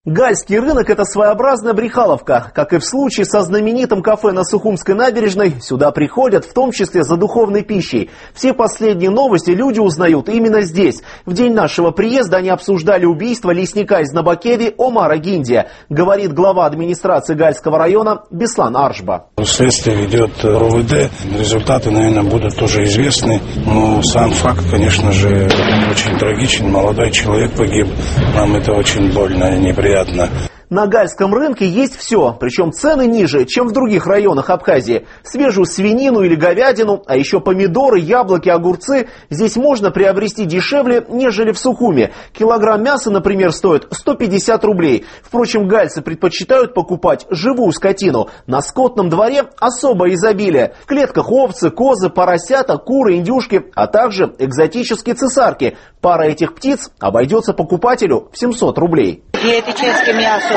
Гальский рынок – это своеобразная брехаловка. Как и в случае со знаменитым кафе на Сухумской набережной, сюда приходят в том числе за духовной пищей. Все последние новости люди узнают именно здесь. В день нашего приезда они обсуждали убийство лесника из Набакеви Омара Гиндия, говорит глава администрации Гальского района Беслан Аршба. Следствие ведет РОВД. Результаты, наверное, будут тоже известны. Но сам факт, конечно же, очень трагичен. Молодой человек погиб. Нам это очень больно и неприятно. На гальском рынке есть все, причем цены ниже, чем в других районах Абхазии. Свежую свинину или говядину, а еще помидоры, яблоки, огурцы здесь можно приобрести дешевле, нежели в Сухуме. Килограмм мяса, например, стоит 150 рублей. Впрочем, гальцы предпочитают покупать живую скотину. На скотном дворе особое изобилие. В клетках овцы, козы, поросята, куры, индюшки, а также экзотические цесарки. Пара этих птиц обойдется покупателю в 700 рублей. Диетическое мясо.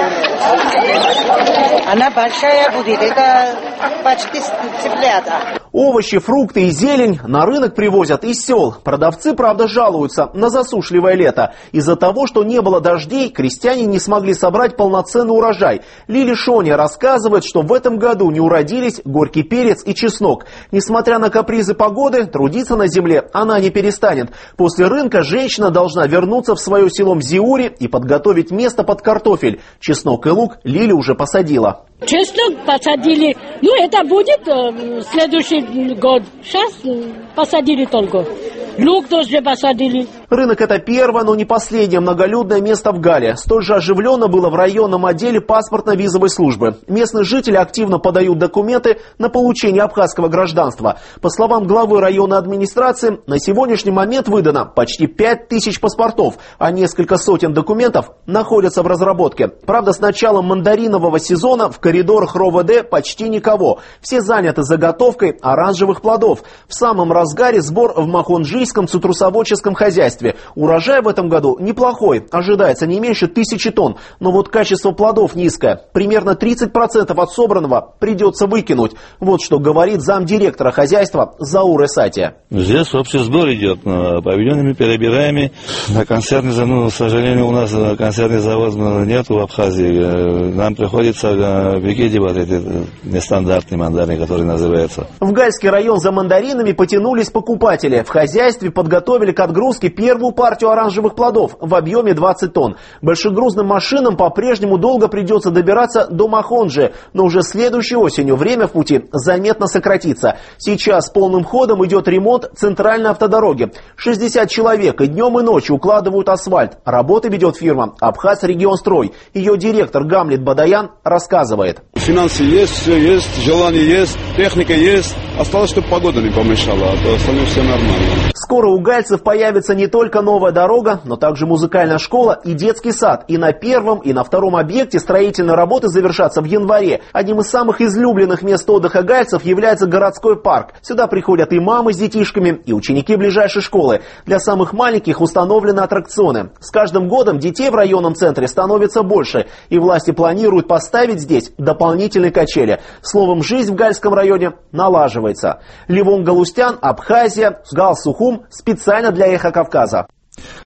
Она большая будет, это почти цыплята. Овощи, фрукты и зелень на рынок привозят из сел. Продавцы, правда, жалуются на засушливое лето. Из-за того, что не было дождей, крестьяне не смогли собрать полноценный урожай. Лили Шоня рассказывает, что в этом году не уродились горький перец и чеснок. Несмотря на капризы погоды, трудиться на земле она не перестанет. После рынка женщина должна вернуться в свое село Мзиури и подготовить место под картофель. Чеснок и лук Лили уже посадила. Чеснок посадили, это будет следующий год. Сейчас посадили только. Лук тоже посадили. Рынок – это первое, но не последнее многолюдное место в Гале. Столь же оживленно было в районном отделе паспортно-визовой службы. Местные жители активно подают документы на получение абхазского гражданства. По словам главы районной администрации, на сегодняшний момент выдано почти 5000 паспортов, а несколько сотен документов находятся в разработке. Правда, с началом мандаринового сезона в коридорах РОВД почти никого. Все заняты заготовкой оранжевых плодов. В самом разгаре сбор в Махонджийском цитрусоводческом хозяйстве. Урожай в этом году неплохой, ожидается не меньше 1000 тонн, но вот качество плодов низкое. Примерно 30% от собранного придется выкинуть. Вот что говорит замдиректора хозяйства Заур Эсатия. Здесь общий сбор идет, павильонами перебираемыми. На консервный завод, к сожалению, у нас консервный завод нет в Абхазии. Нам приходится выкидывать эти нестандартные мандарины, которые называются. В Гальский район за мандаринами потянулись покупатели. В хозяйстве подготовили к отгрузке первую партию оранжевых плодов в объеме 20 тонн. Большегрузным машинам по-прежнему долго придется добираться до Махонджи, но уже следующей осенью время в пути заметно сократится. Сейчас полным ходом идет ремонт центральной автодороги. 60 человек и днем, и ночью укладывают асфальт. Работы ведет фирма «Абхазрегионстрой». Ее директор Гамлет Бадаян рассказывает. Финансы есть, все есть, желание есть, техника есть. Осталось, чтобы погода не помешала, а то остальное все нормально. Скоро у гальцев появится не только новая дорога, но также музыкальная школа и детский сад. И на первом, и на втором объекте строительные работы завершатся в январе. Одним из самых излюбленных мест отдыха гальцев является городской парк. Сюда приходят и мамы с детишками, и ученики ближайшей школы. Для самых маленьких установлены аттракционы. С каждым годом детей в районном центре становится больше, и власти планируют поставить здесь дополнительные качели. Словом, жизнь в Гальском районе налаживается. Левон Галустян, Абхазия, Гал Сухум, специально для Эхо Кавказа.